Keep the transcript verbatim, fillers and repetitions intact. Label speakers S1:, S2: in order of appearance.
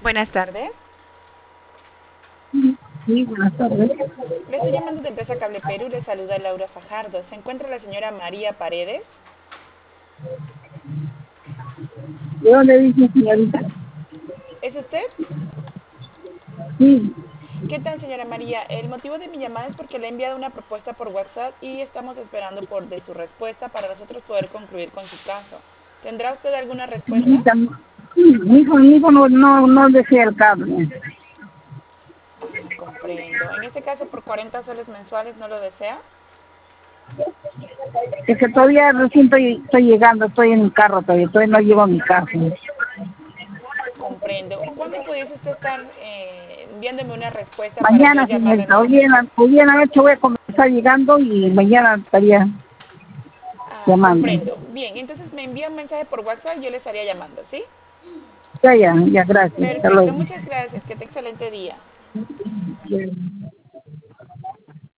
S1: Buenas tardes.
S2: Sí, buenas tardes.
S1: Le estoy llamando de Empresa Cable Perú. Le saluda Laura Fajardo. ¿Se encuentra la señora María Paredes?
S2: ¿De dónde dice señorita?
S1: ¿Es usted?
S2: Sí,
S1: ¿Qué tal, señora María? El motivo de mi llamada es porque le he enviado una propuesta por WhatsApp y estamos esperando por de su respuesta para nosotros poder concluir con su caso. ¿Tendrá usted alguna respuesta?
S2: señorita, sí, mi hijo, mi hijo no, no, no desea el cable.
S1: Ah, comprendo. En este caso, por cuarenta soles mensuales, ¿no lo desea?
S2: Es que todavía recién estoy, estoy llegando, estoy en mi carro todavía, todavía no llevo a mi casa.
S1: Comprendo. ¿Cuándo pudiese usted estar eh, enviándome una respuesta para yo
S2: Mañana,
S1: llamarle
S2: señorita, hoy en
S1: nuevamente?
S2: la, hoy en la noche voy a comenzar llegando y mañana estaría
S1: Ah,
S2: llamando.
S1: comprendo. Bien, entonces me envía un mensaje por WhatsApp y yo le estaría llamando, ¿sí?
S2: Ya, ya, ya, gracias. Hasta
S1: Perfecto,
S2: luego.
S1: muchas gracias. Que tenga excelente día.
S2: Bien.